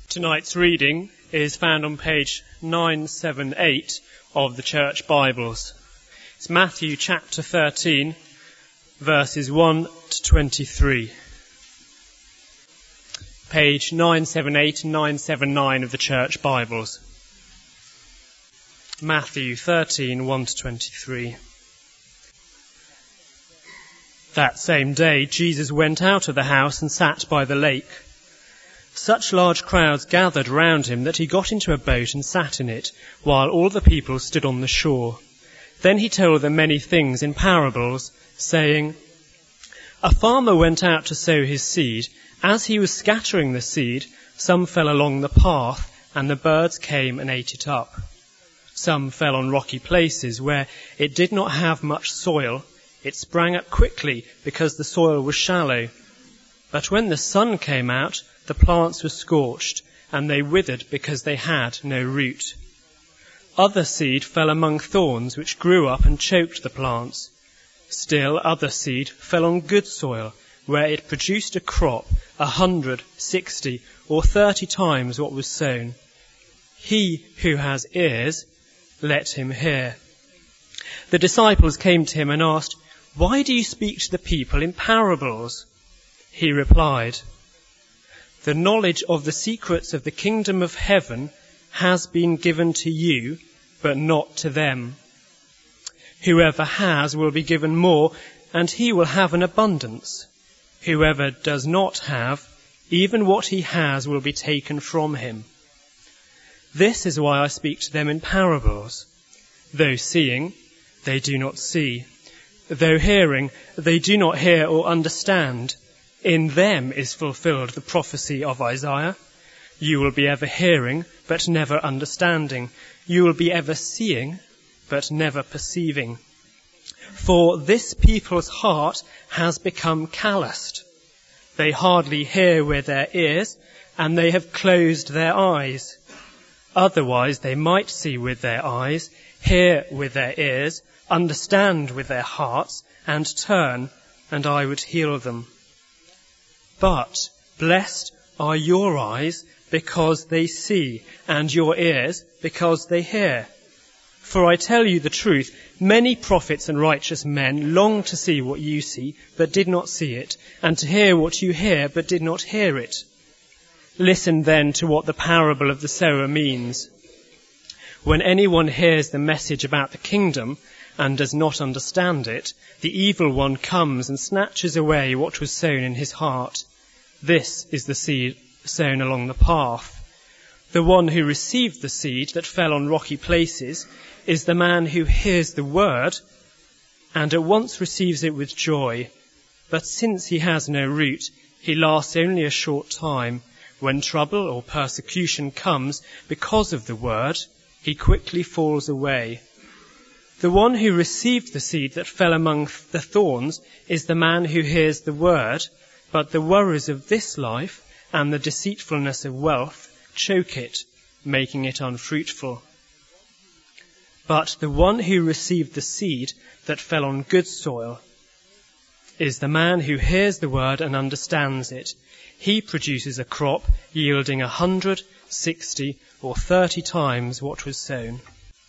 Tonight's reading is found on page 978 of the Church Bibles. It's Matthew chapter 13, verses 1 to 23. Page 978 and 979 of the Church Bibles. Matthew 13, 1 to 23. That same day, Jesus went out of the house and sat by the lake. Such large crowds gathered round him that he got into a boat and sat in it, while all the people stood on the shore. Then he told them many things in parables, saying, A farmer went out to sow his seed. As he was scattering the seed, some fell along the path, and the birds came and ate it up. Some fell on rocky places where it did not have much soil. It sprang up quickly because the soil was shallow. But when the sun came out, the plants were scorched, and they withered because they had no root. Other seed fell among thorns, which grew up and choked the plants. Still other seed fell on good soil, where it produced a crop 100, 60, or 30 times what was sown. He who has ears, let him hear. The disciples came to him and asked, Why do you speak to the people in parables? He replied, The knowledge of the secrets of the kingdom of heaven has been given to you, but not to them. Whoever has will be given more, and he will have an abundance. Whoever does not have, even what he has will be taken from him. This is why I speak to them in parables. Though seeing, they do not see. Though hearing, they do not hear or understand. In them is fulfilled the prophecy of Isaiah. You will be ever hearing, but never understanding. You will be ever seeing, but never perceiving. For this people's heart has become calloused. They hardly hear with their ears, and they have closed their eyes. Otherwise they might see with their eyes, hear with their ears, understand with their hearts, and turn, and I would heal them. But blessed are your eyes because they see, and your ears because they hear. For I tell you the truth, many prophets and righteous men long to see what you see, but did not see it, and to hear what you hear, but did not hear it. Listen then to what the parable of the sower means. When anyone hears the message about the kingdom and does not understand it, the evil one comes and snatches away what was sown in his heart. This is the seed sown along the path. The one who received the seed that fell on rocky places is the man who hears the word and at once receives it with joy. But since he has no root, he lasts only a short time. When trouble or persecution comes because of the word, he quickly falls away. The one who received the seed that fell among the thorns is the man who hears the word, but the worries of this life and the deceitfulness of wealth choke it, making it unfruitful. But the one who received the seed that fell on good soil is the man who hears the word and understands it. He produces a crop yielding 100, 60, or 30 times what was sown.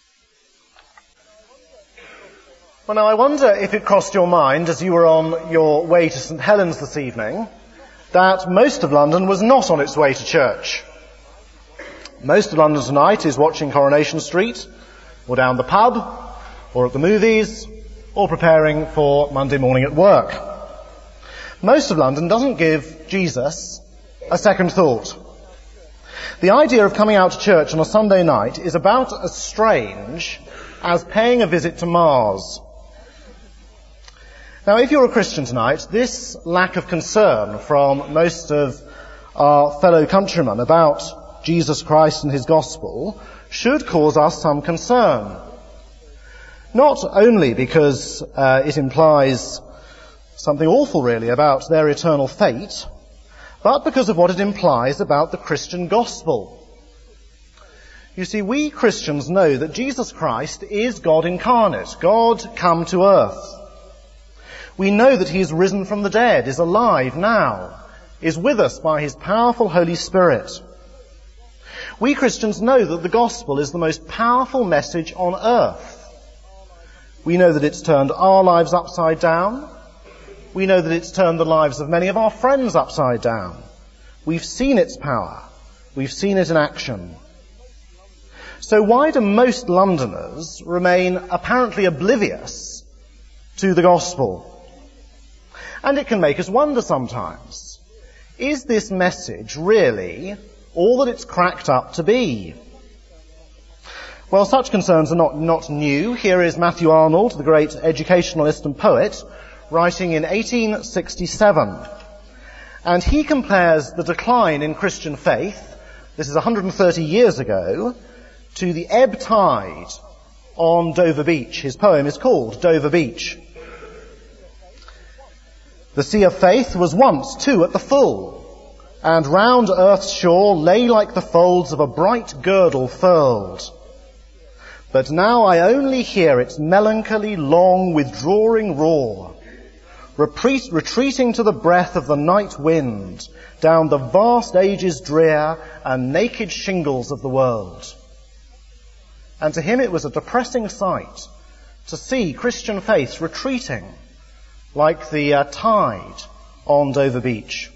Well, now I wonder if it crossed your mind as you were on your way to St Helens this evening that most of London was not on its way to church. Most of London tonight is watching Coronation Street, or down the pub, or at the movies, or preparing for Monday morning at work. Most of London doesn't give Jesus a second thought. The idea of coming out to church on a Sunday night is about as strange as paying a visit to Mars. Now, if you're a Christian tonight, this lack of concern from most of our fellow countrymen about Jesus Christ and his gospel should cause us some concern. Not only because it implies something awful, really, about their eternal fate, but because of what it implies about the Christian gospel. You see, we Christians know that Jesus Christ is God incarnate, God come to earth. We know that he is risen from the dead, is alive now, is with us by his powerful Holy Spirit. We Christians know that the gospel is the most powerful message on earth. We know that it's turned our lives upside down. We know that it's turned the lives of many of our friends upside down. We've seen its power. We've seen it in action. So why do most Londoners remain apparently oblivious to the gospel? And it can make us wonder sometimes, is this message really all that it's cracked up to be? Well, such concerns are not new. Here is Matthew Arnold, the great educationalist and poet, writing in 1867. And he compares the decline in Christian faith, this is 130 years ago, to the ebb tide on Dover Beach. His poem is called Dover Beach. The sea of faith was once too at the full, and round earth's shore lay like the folds of a bright girdle furled. But now I only hear its melancholy, long, withdrawing roar, retreating to the breath of the night wind, down the vast ages drear and naked shingles of the world. And to him it was a depressing sight to see Christian faith retreating like the tide on Dover Beach.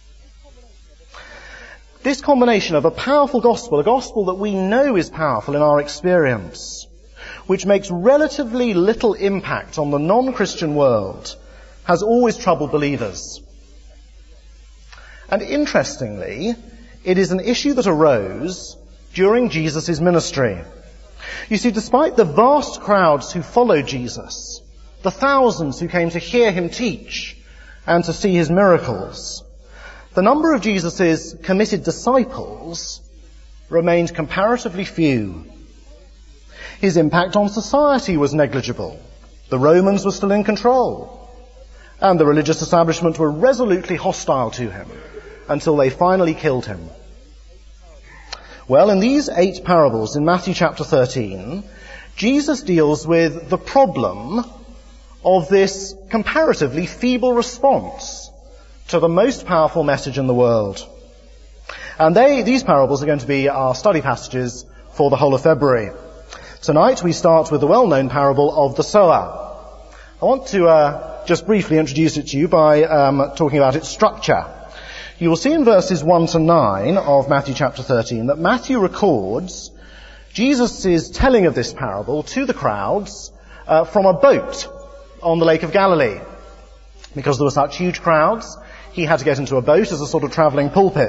This combination of a powerful gospel, a gospel that we know is powerful in our experience, which makes relatively little impact on the non-Christian world, has always troubled believers. And interestingly, it is an issue that arose during Jesus' ministry. You see, despite the vast crowds who followed Jesus, the thousands who came to hear him teach and to see his miracles, the number of Jesus' committed disciples remained comparatively few. His impact on society was negligible. The Romans were still in control, and the religious establishment were resolutely hostile to him until they finally killed him. Well, in these 8 parables in Matthew chapter 13, Jesus deals with the problem of this comparatively feeble response to the most powerful message in the world. And these parables are going to be our study passages for the whole of February. Tonight we start with the well-known parable of the sower. I want to just briefly introduce it to you by talking about its structure. You will see in verses 1 to 9 of Matthew chapter 13 that Matthew records Jesus' telling of this parable to the crowds from a boat on the Lake of Galilee. Because there were such huge crowds, he had to get into a boat as a sort of travelling pulpit.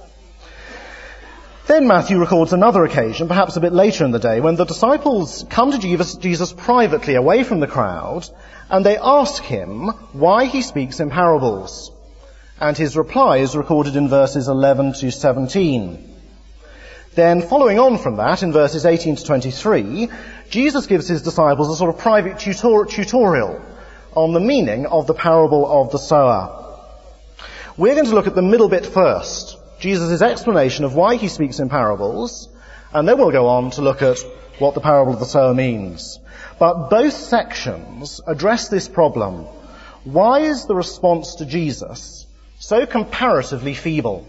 Then Matthew records another occasion, perhaps a bit later in the day, when the disciples come to Jesus privately away from the crowd, and they ask him why he speaks in parables. And his reply is recorded in verses 11 to 17. Then, following on from that, in verses 18 to 23, Jesus gives his disciples a sort of private tutorial on the meaning of the parable of the sower. We're going to look at the middle bit first, Jesus' explanation of why he speaks in parables, and then we'll go on to look at what the parable of the sower means. But both sections address this problem. Why is the response to Jesus so comparatively feeble?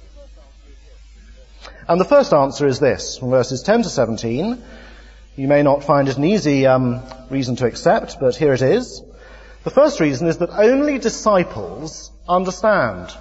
And the first answer is this, from verses 10 to 17. You may not find it an easy reason to accept, but here it is. The first reason is that only disciples understand.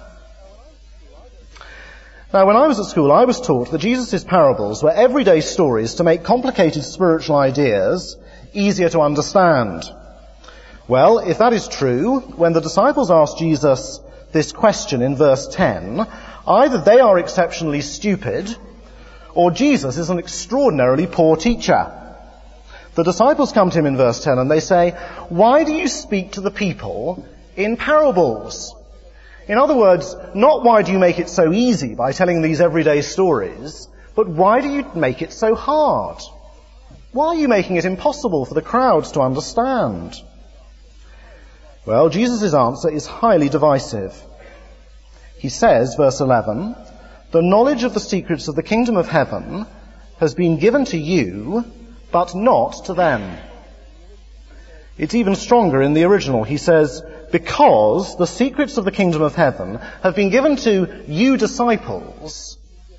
Now, when I was at school, I was taught that Jesus' parables were everyday stories to make complicated spiritual ideas easier to understand. Well, if that is true, when the disciples asked Jesus this question in verse 10, either they are exceptionally stupid, or Jesus is an extraordinarily poor teacher. The disciples come to him in verse 10 and they say, "Why do you speak to the people in parables?" In other words, not why do you make it so easy by telling these everyday stories, but why do you make it so hard? Why are you making it impossible for the crowds to understand? Well, Jesus' answer is highly divisive. He says, verse 11, "The knowledge of the secrets of the kingdom of heaven has been given to you, but not to them." It's even stronger in the original. He says, "Because the secrets of the kingdom of heaven have been given to you disciples,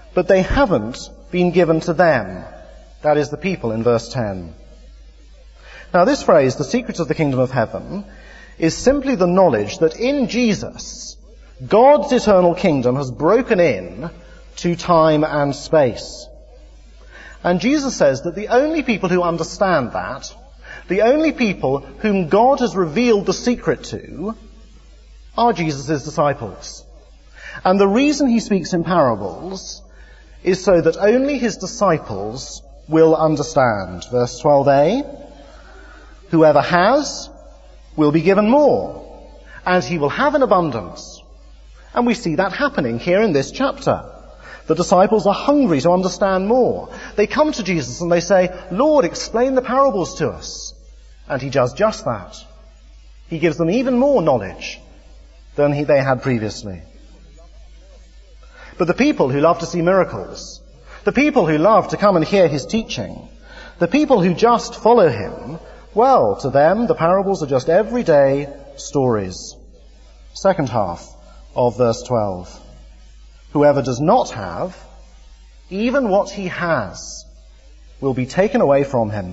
but they haven't been given to them. That is the people in verse 10. Now this phrase, the secrets of the kingdom of heaven, is simply the knowledge that in Jesus, God's eternal kingdom has broken in to time and space. And Jesus says that the only people who understand that, the only people whom God has revealed the secret to, are Jesus' disciples. And the reason he speaks in parables is so that only his disciples will understand. Verse 12a, whoever has will be given more, and he will have in abundance. And we see that happening here in this chapter. The disciples are hungry to understand more. They come to Jesus and they say, Lord, explain the parables to us. And he does just that. He gives them even more knowledge than they had previously. But the people who love to see miracles, the people who love to come and hear his teaching, the people who just follow him, well, to them the parables are just everyday stories. Second half of verse 12. Whoever does not have, even what he has, will be taken away from him.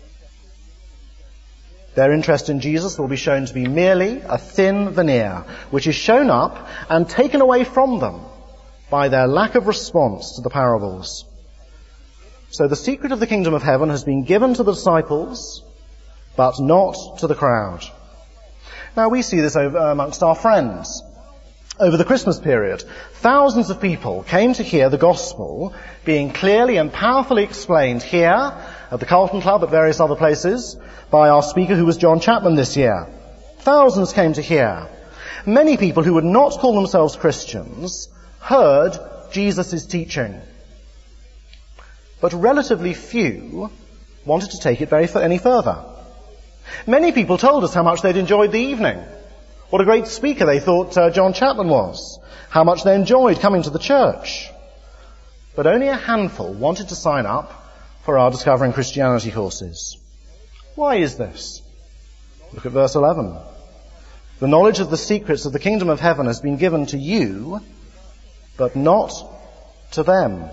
Their interest in Jesus will be shown to be merely a thin veneer, which is shown up and taken away from them by their lack of response to the parables. So the secret of the kingdom of heaven has been given to the disciples, but not to the crowd. Now we see this amongst our friends. Over the Christmas period, thousands of people came to hear the gospel being clearly and powerfully explained here at the Carlton Club, at various other places, by our speaker who was John Chapman this year. Thousands came to hear. Many people who would not call themselves Christians heard Jesus' teaching. But relatively few wanted to take it any further. Many people told us how much they'd enjoyed the evening. What a great speaker they thought John Chapman was. How much they enjoyed coming to the church. But only a handful wanted to sign up for our Discovering Christianity courses. Why is this? Look at verse 11. The knowledge of the secrets of the kingdom of heaven has been given to you, but not to them.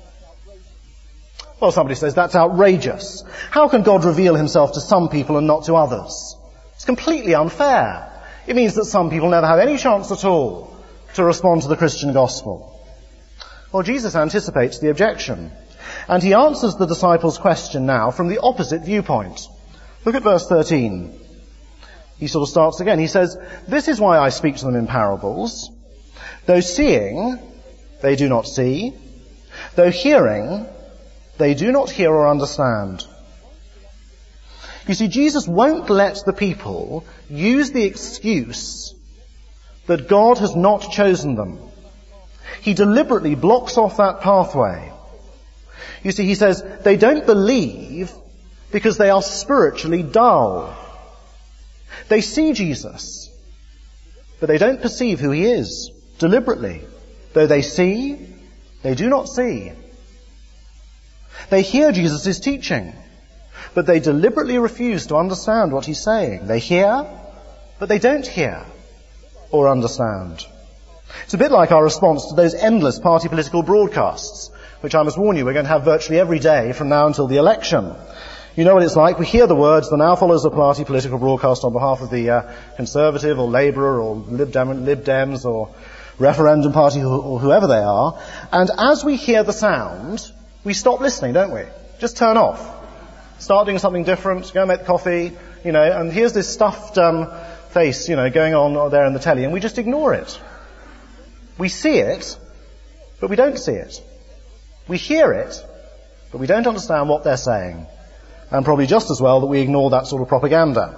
Well, somebody says, that's outrageous. How can God reveal himself to some people and not to others? It's completely unfair. It means that some people never have any chance at all to respond to the Christian gospel. Well, Jesus anticipates the objection, and he answers the disciples' question now from the opposite viewpoint. Look at verse 13. He sort of starts again. He says, this is why I speak to them in parables. Though seeing, they do not see. Though hearing, they do not hear or understand. You see, Jesus won't let the people use the excuse that God has not chosen them. He deliberately blocks off that pathway. You see, he says, they don't believe because they are spiritually dull. They see Jesus, but they don't perceive who he is, deliberately. Though they see, they do not see. They hear Jesus' teaching, but they deliberately refuse to understand what he's saying. They hear, but they don't hear or understand. It's a bit like our response to those endless party political broadcasts, which I must warn you we're going to have virtually every day from now until the election. You know what it's like. We hear the words, there now follows a party political broadcast on behalf of the Conservative or Labour or Lib Dems or Referendum Party or whoever they are. And as we hear the sound, we stop listening, don't we? Just turn off. Start doing something different, go and make the coffee, and here's this stuffed face, going on there in the telly, and we just ignore it. We see it, but we don't see it. We hear it, but we don't understand what they're saying. And probably just as well that we ignore that sort of propaganda.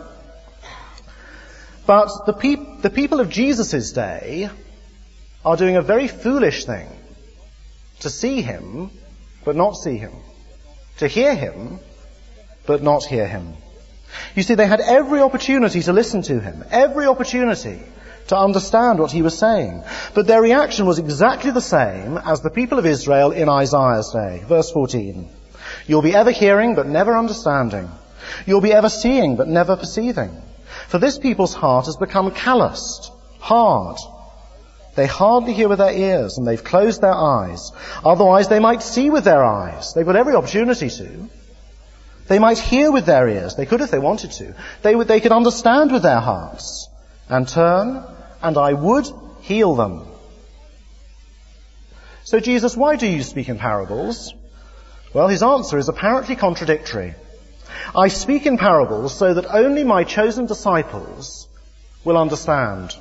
But the people of Jesus' day are doing a very foolish thing. To see him, but not see him. To hear him, but not hear him. You see, they had every opportunity to listen to him, every opportunity to understand what he was saying. But their reaction was exactly the same as the people of Israel in Isaiah's day. Verse 14. You'll be ever hearing, but never understanding. You'll be ever seeing, but never perceiving. For this people's heart has become calloused, hard. They hardly hear with their ears, and they've closed their eyes. Otherwise, they might see with their eyes. They've got every opportunity to. They might hear with their ears. They could if they wanted to. They could understand with their hearts and turn, and I would heal them. So Jesus, why do you speak in parables? Well, his answer is apparently contradictory. I speak in parables so that only my chosen disciples will understand.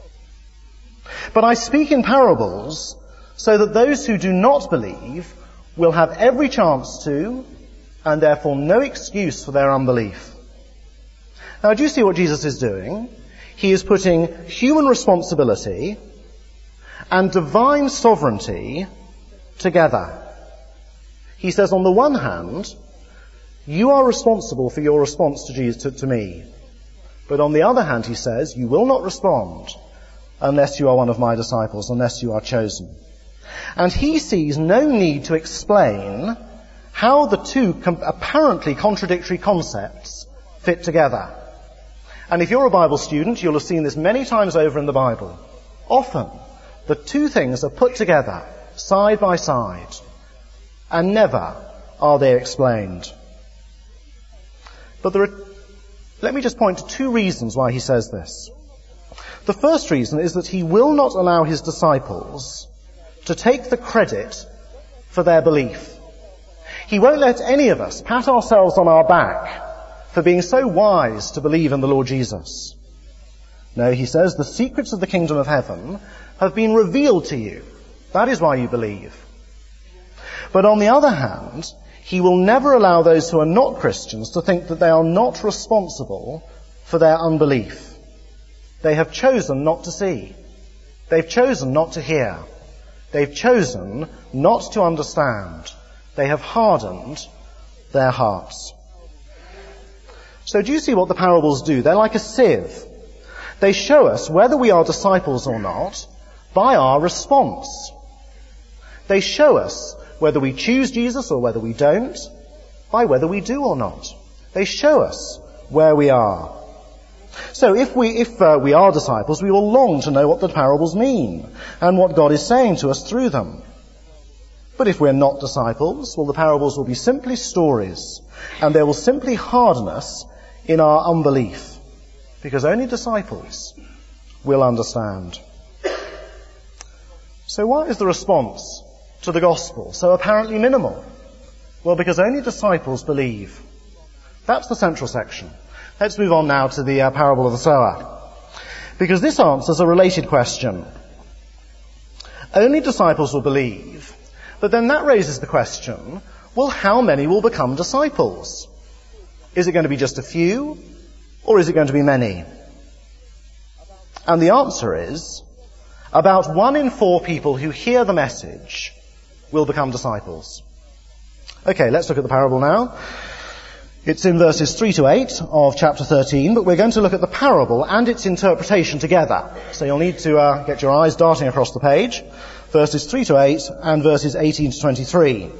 But I speak in parables so that those who do not believe will have every chance to, and therefore no excuse for their unbelief. Now, do you see what Jesus is doing? He is putting human responsibility and divine sovereignty together. He says, on the one hand, you are responsible for your response to Jesus, to me. But on the other hand, he says, you will not respond unless you are one of my disciples, unless you are chosen. And he sees no need to explain how the two apparently contradictory concepts fit together. And if you're a Bible student, you'll have seen this many times over in the Bible. Often, the two things are put together, side by side, and never are they explained. But let me just point to two reasons why he says this. The first reason is that he will not allow his disciples to take the credit for their belief. He won't let any of us pat ourselves on our back for being so wise to believe in the Lord Jesus. No, he says, the secrets of the kingdom of heaven have been revealed to you. That is why you believe. But on the other hand, he will never allow those who are not Christians to think that they are not responsible for their unbelief. They have chosen not to see. They've chosen not to hear. They've chosen not to understand. They have hardened their hearts. So do you see what the parables do? They're like a sieve. They show us whether we are disciples or not by our response. They show us whether we choose Jesus or whether we don't by whether we do or not. They show us where we are. So if we are disciples, we will long to know what the parables mean and what God is saying to us through them. But if we're not disciples, well, the parables will be simply stories, and they will simply harden us in our unbelief, because only disciples will understand. So why is the response to the gospel so apparently minimal? Well, because only disciples believe. That's the central section. Let's move on now to the parable of the sower, because this answers a related question. Only disciples will believe, but then that raises the question, well, how many will become disciples? Is it going to be just a few, or is it going to be many? And the answer is, about 1 in 4 people who hear the message will become disciples. Okay, let's look at the parable now. It's in verses 3 to 8 of chapter 13, but we're going to look at the parable and its interpretation together. So you'll need to get your eyes darting across the page. Verses 3 to 8 and verses 18 to 23.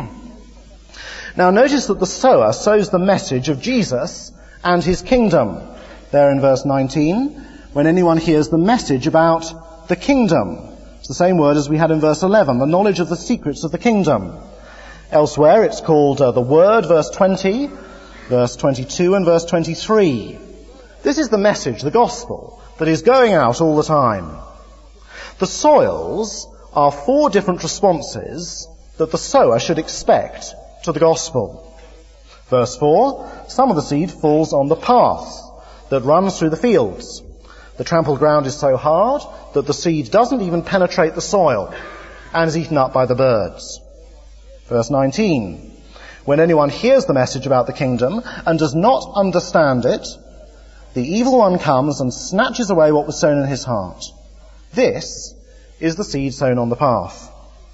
Now notice that the sower sows the message of Jesus and his kingdom. There in verse 19, when anyone hears the message about the kingdom. It's the same word as we had in verse 11, the knowledge of the secrets of the kingdom. Elsewhere it's called the word, verse 20, verse 22 and verse 23. This is the message, the gospel, that is going out all the time. The soils are 4 different responses that the sower should expect to the gospel. Verse 4, some of the seed falls on the path that runs through the fields. The trampled ground is so hard that the seed doesn't even penetrate the soil and is eaten up by the birds. Verse 19, when anyone hears the message about the kingdom and does not understand it, the evil one comes and snatches away what was sown in his heart. This is the seed sown on the path.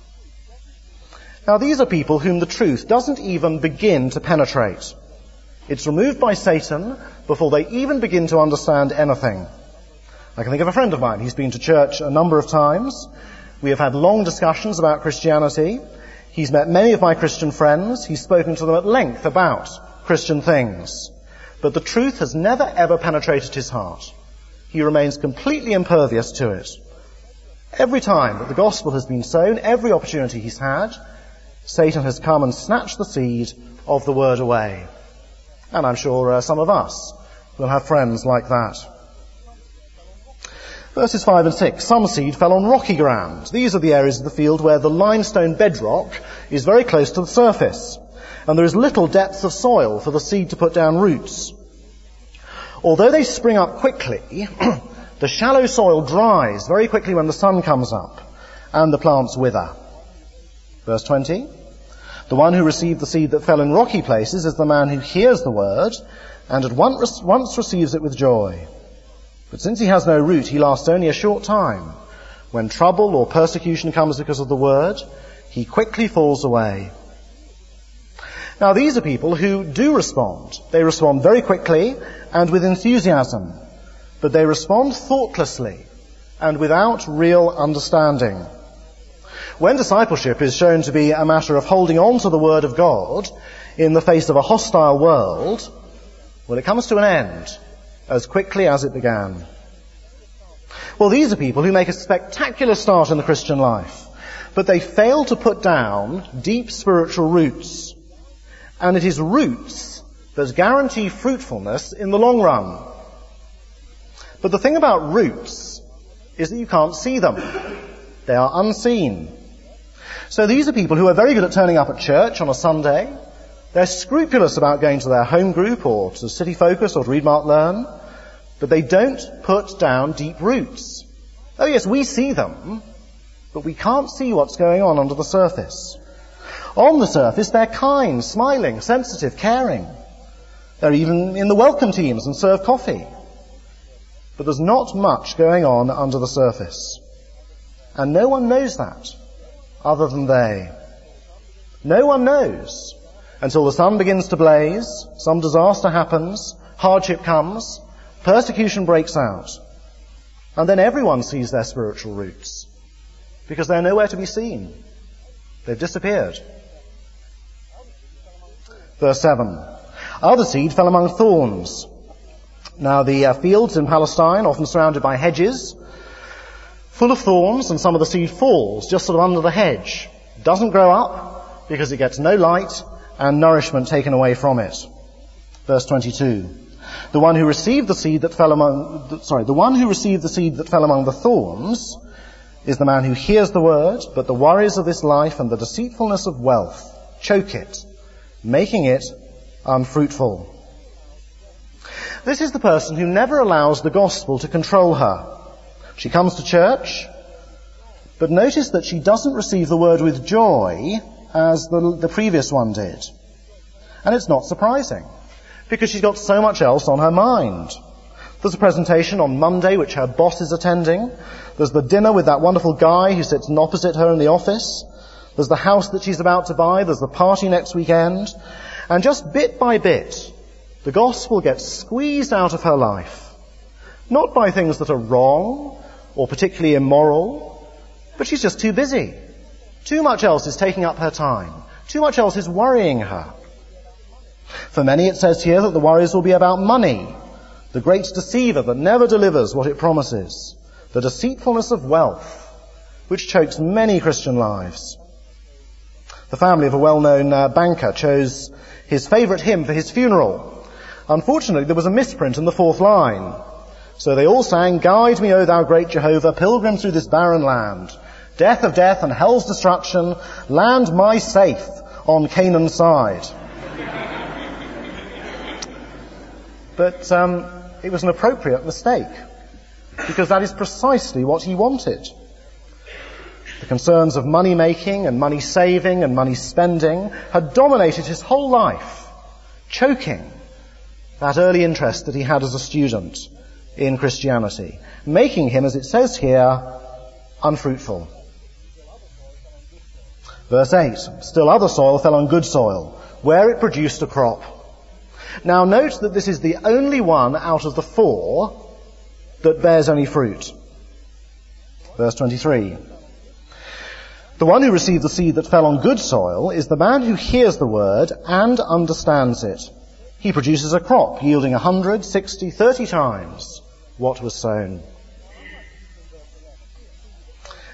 Now these are people whom the truth doesn't even begin to penetrate. It's removed by Satan before they even begin to understand anything. I can think of a friend of mine. He's been to church a number of times. We have had long discussions about Christianity. He's met many of my Christian friends. He's spoken to them at length about Christian things. But the truth has never ever penetrated his heart. He remains completely impervious to it. Every time that the gospel has been sown, every opportunity he's had, Satan has come and snatched the seed of the word away. And I'm sure some of us will have friends like that. Verses 5 and 6. Some seed fell on rocky ground. These are the areas of the field where the limestone bedrock is very close to the surface, and there is little depth of soil for the seed to put down roots. Although they spring up quickly, the shallow soil dries very quickly when the sun comes up, and the plants wither. Verse 20. The one who received the seed that fell in rocky places is the man who hears the word, and at once receives it with joy. But since he has no root, he lasts only a short time. When trouble or persecution comes because of the word, he quickly falls away. Now these are people who do respond. They respond very quickly and with enthusiasm, but they respond thoughtlessly and without real understanding. When discipleship is shown to be a matter of holding on to the word of God in the face of a hostile world, well, it comes to an end as quickly as it began. Well, these are people who make a spectacular start in the Christian life, but they fail to put down deep spiritual roots. And it is roots that guarantee fruitfulness in the long run. But the thing about roots is that you can't see them. They are unseen. So these are people who are very good at turning up at church on a Sunday. They're scrupulous about going to their home group or to City Focus or to Read, Mark, Learn, but they don't put down deep roots. Oh yes, we see them, but we can't see what's going on under the surface. On the surface, they're kind, smiling, sensitive, caring. They're even in the welcome teams and serve coffee. But there's not much going on under the surface. And no one knows that other than they. No one knows until the sun begins to blaze, some disaster happens, hardship comes, persecution breaks out, and then everyone sees their spiritual roots because they're nowhere to be seen. They've disappeared. Verse 7. Other seed fell among thorns. Now the fields in Palestine, often surrounded by hedges, full of thorns, and some of the seed falls just sort of under the hedge. Doesn't grow up because it gets no light and nourishment taken away from it. Verse 22. The one who received the seed that fell among the thorns is the man who hears the word, but the worries of this life and the deceitfulness of wealth choke it, making it unfruitful. This is the person who never allows the gospel to control her. She comes to church, but notice that she doesn't receive the word with joy as the previous one did. And it's not surprising, because she's got so much else on her mind. There's a presentation on Monday which her boss is attending. There's the dinner with that wonderful guy who sits opposite her in the office. There's the house that she's about to buy. There's the party next weekend. And just bit by bit, the gospel gets squeezed out of her life. Not by things that are wrong or particularly immoral, but she's just too busy. Too much else is taking up her time. Too much else is worrying her. For many, it says here that the worries will be about money, the great deceiver that never delivers what it promises, the deceitfulness of wealth, which chokes many Christian lives. The family of a well-known banker chose his favourite hymn for his funeral. Unfortunately, there was a misprint in the fourth line. So they all sang, "Guide me, O thou great Jehovah, pilgrim through this barren land. Death of death and hell's destruction, land my safe on Canaan's side." But it was an appropriate mistake, because that is precisely what he wanted. The concerns of money making and money saving and money spending had dominated his whole life, choking that early interest that he had as a student in Christianity, making him, as it says here, unfruitful. Verse 8, still other soil fell on good soil, where it produced a crop. Now note that this is the only one out of the four that bears any fruit. Verse 23. The one who received the seed that fell on good soil is the man who hears the word and understands it. He produces a crop yielding 100, 60, 30 times what was sown.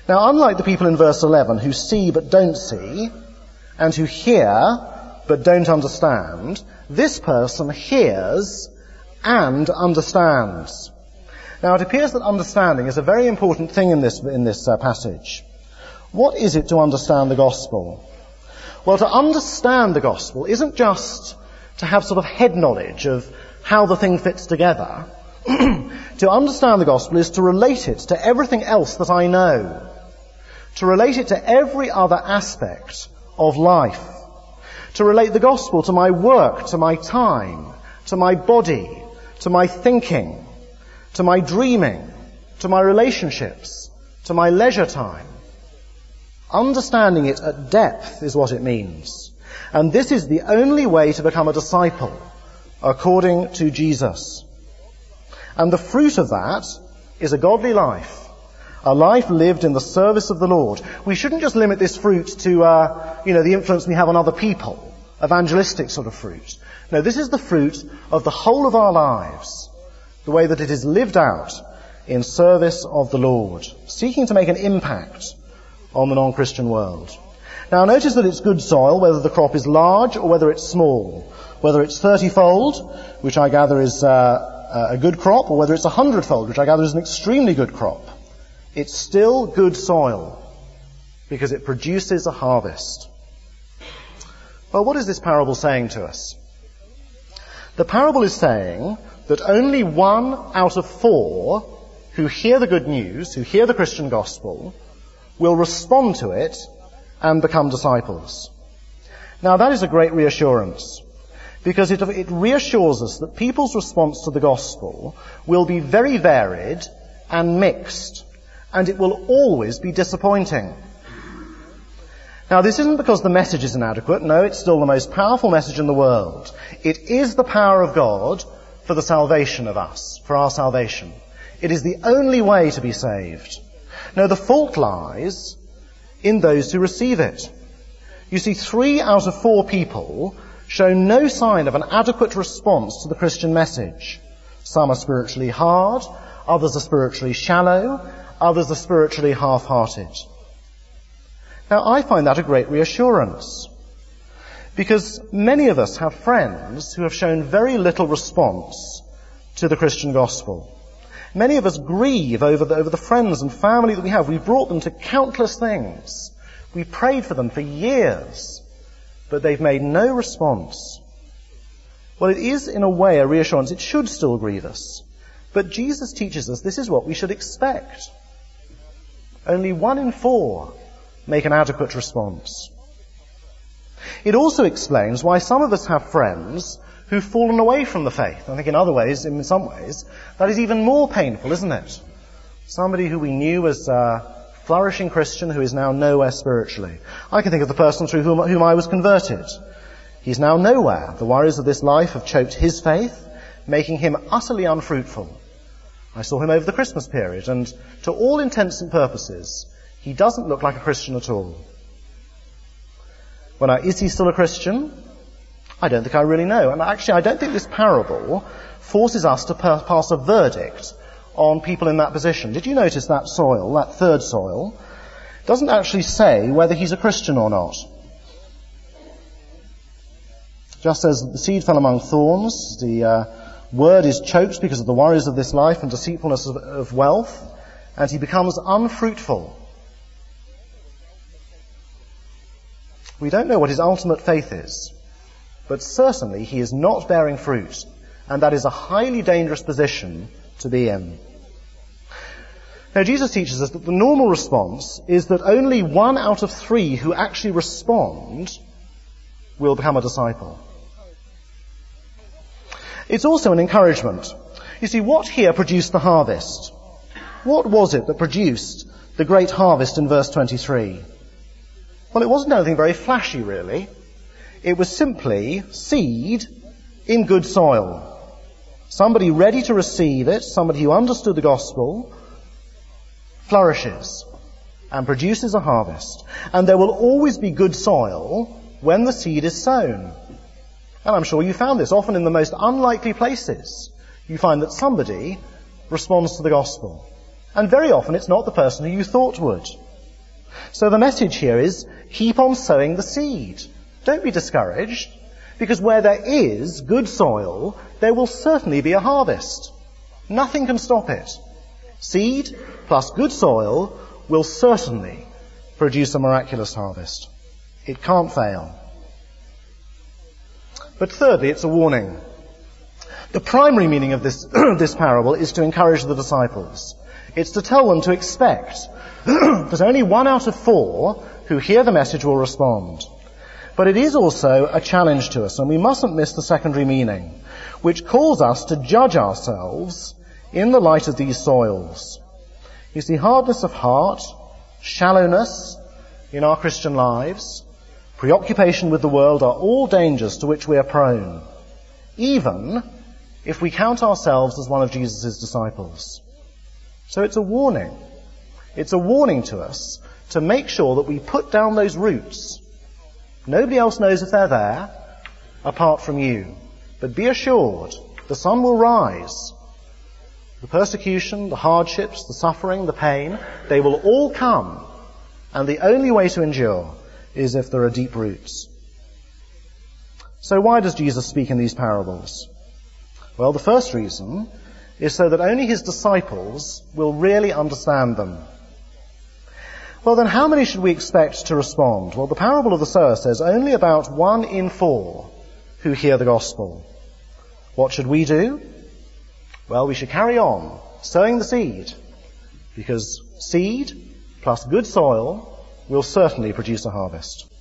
Now, unlike the people in verse 11 who see but don't see, and who hear but don't understand, this person hears and understands. Now, it appears that understanding is a very important thing in this passage. What is it to understand the gospel? Well, to understand the gospel isn't just to have sort of head knowledge of how the thing fits together. To understand the gospel is to relate it to everything else that I know. To relate it to every other aspect of life. To relate the gospel to my work, to my time, to my body, to my thinking, to my dreaming, to my relationships, to my leisure time. Understanding it at depth is what it means. And this is the only way to become a disciple, according to Jesus. And the fruit of that is a godly life. A life lived in the service of the Lord. We shouldn't just limit this fruit to, the influence we have on other people, evangelistic sort of fruit. No, this is the fruit of the whole of our lives, the way that it is lived out in service of the Lord, seeking to make an impact on the non-Christian world. Now, notice that it's good soil, whether the crop is large or whether it's small, whether it's 30-fold, which I gather is a good crop, or whether it's 100-fold, which I gather is an extremely good crop. It's still good soil because it produces a harvest. Well, what is this parable saying to us? The parable is saying that only 1 out of 4 who hear the good news, who hear the Christian gospel, will respond to it and become disciples. Now, that is a great reassurance, because it reassures us that people's response to the gospel will be very varied and mixed, and it will always be disappointing. Now, this isn't because the message is inadequate. No, it's still the most powerful message in the world. It is the power of God for the salvation of us, for our salvation. It is the only way to be saved. No, the fault lies in those who receive it. You see, 3 out of 4 people show no sign of an adequate response to the Christian message. Some are spiritually hard, others are spiritually shallow, others are spiritually half-hearted. Now, I find that a great reassurance, because many of us have friends who have shown very little response to the Christian gospel. Many of us grieve over the friends and family that we have. We've brought them to countless things. We've prayed for them for years, but they've made no response. Well, it is in a way a reassurance. It should still grieve us. But Jesus teaches us this is what we should expect. Only 1 in 4 make an adequate response. It also explains why some of us have friends who've fallen away from the faith. I think in some ways, that is even more painful, isn't it? Somebody who we knew as a flourishing Christian who is now nowhere spiritually. I can think of the person through whom I was converted. He's now nowhere. The worries of this life have choked his faith, making him utterly unfruitful. I saw him over the Christmas period, and to all intents and purposes, he doesn't look like a Christian at all. Well, now, is he still a Christian? I don't think I really know. And actually, I don't think this parable forces us to pass a verdict on people in that position. Did you notice that soil, that third soil, doesn't actually say whether he's a Christian or not. Just says that the seed fell among thorns, the word is choked because of the worries of this life and deceitfulness of wealth, and he becomes unfruitful. We don't know what his ultimate faith is, but certainly he is not bearing fruit, and that is a highly dangerous position to be in. Now, Jesus teaches us that the normal response is that only 1 out of 3 who actually respond will become a disciple. It's also an encouragement. You see, what here produced the harvest? What was it that produced the great harvest in verse 23? Well, it wasn't anything very flashy, really. It was simply seed in good soil. Somebody ready to receive it, somebody who understood the gospel, flourishes and produces a harvest. And there will always be good soil when the seed is sown. And I'm sure you found this. Often in the most unlikely places, you find that somebody responds to the gospel. And very often it's not the person who you thought would. So the message here is, keep on sowing the seed. Don't be discouraged, because where there is good soil, there will certainly be a harvest. Nothing can stop it. Seed plus good soil will certainly produce a miraculous harvest. It can't fail. But thirdly, it's a warning. The primary meaning of this parable is to encourage the disciples. It's to tell them to expect that only 1 out of 4 who hear the message will respond. But it is also a challenge to us, and we mustn't miss the secondary meaning, which calls us to judge ourselves in the light of these soils. You see, hardness of heart, shallowness in our Christian lives, preoccupation with the world are all dangers to which we are prone, even if we count ourselves as one of Jesus' disciples. So it's a warning. It's a warning to us to make sure that we put down those roots. Nobody else knows if they're there apart from you. But be assured, the sun will rise. The persecution, the hardships, the suffering, the pain, they will all come. And the only way to endure is if there are deep roots. So why does Jesus speak in these parables? Well, the first reason is so that only his disciples will really understand them. Well, then how many should we expect to respond? Well, the parable of the sower says only about 1 in 4 who hear the gospel. What should we do? Well, we should carry on sowing the seed, because seed plus good soil will certainly produce a harvest.